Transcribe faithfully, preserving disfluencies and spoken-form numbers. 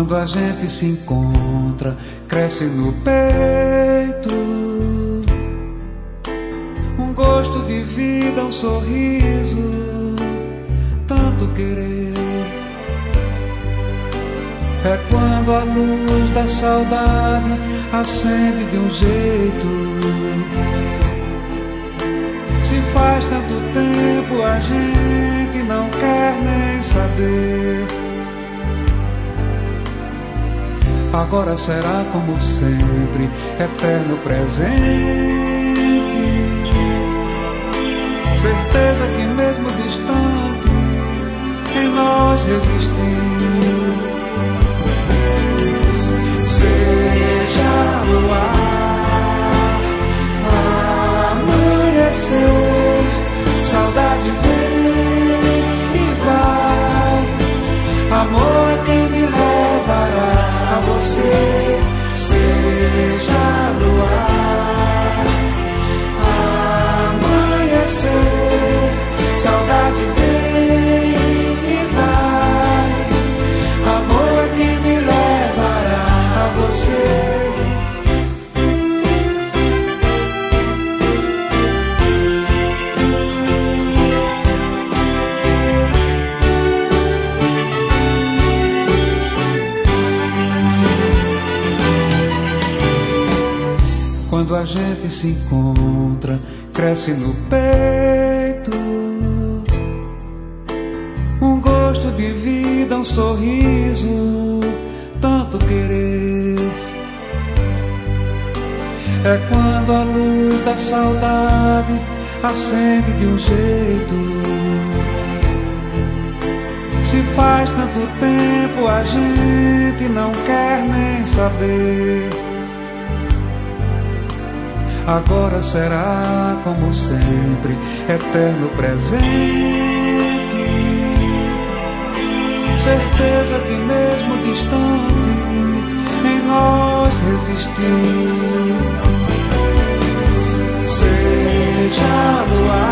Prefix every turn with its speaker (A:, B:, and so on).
A: Quando a gente se encontra, cresce no peito um gosto de vida, um sorriso, tanto querer. É quando a luz da saudade acende de um jeito. Se faz tanto tempo, a gente não quer nem saber. Agora será como sempre, eterno presente. Certeza que mesmo distante, em nós resistiu. Seja luar, amanhecer, saudade vem e vai. Amor é quem me levará a você. Seja luar, amanhecer, saudade vem e vai. Amor é quem me levará a você. Quando a gente se encontra, cresce no peito um gosto de vida, um sorriso, tanto querer. É quando a luz da saudade acende de um jeito. Se faz tanto tempo, a gente não quer nem saber. Agora será como sempre, eterno presente. Certeza que mesmo distante, em nós resistiu. Seja luar,